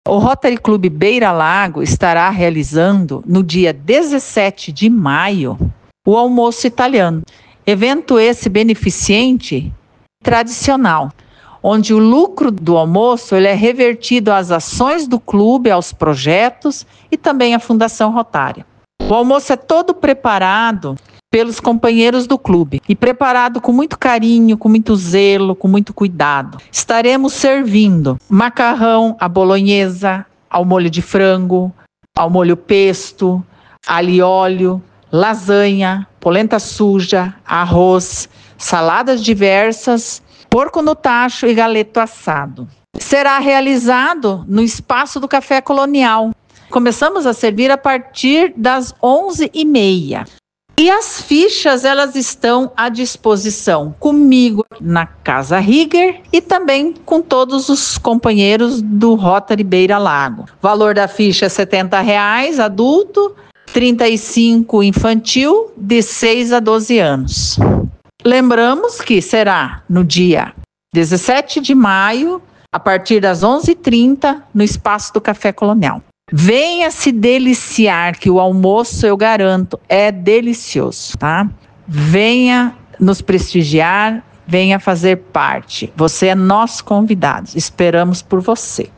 O Rotary Clube Beira Lago estará realizando, no dia 17 de maio, o almoço italiano. Evento esse beneficente tradicional, onde o lucro do almoço ele é revertido às ações do clube, aos projetos e também à Fundação Rotária. O almoço é todo preparado pelos companheiros do clube e preparado com muito carinho, com muito zelo, com muito cuidado. Estaremos servindo macarrão à bolonhesa, ao molho de frango, ao molho pesto, alho e óleo, lasanha, polenta suja, arroz, saladas diversas, porco no tacho e galeto assado. Será realizado no espaço do Café Colonial. Começamos a servir a partir das 11h30. E as fichas, elas estão à disposição comigo na Casa Rieger e também com todos os companheiros do Rotary Beira Lago. O valor da ficha é R$ 70 adulto, R$ 35 infantil, de 6 a 12 anos. Lembramos que será no dia 17 de maio, a partir das 11h30, no espaço do Café Colonial. Venha se deliciar, que o almoço, eu garanto, é delicioso, tá? Venha nos prestigiar, venha fazer parte. Você é nosso convidado. Esperamos por você.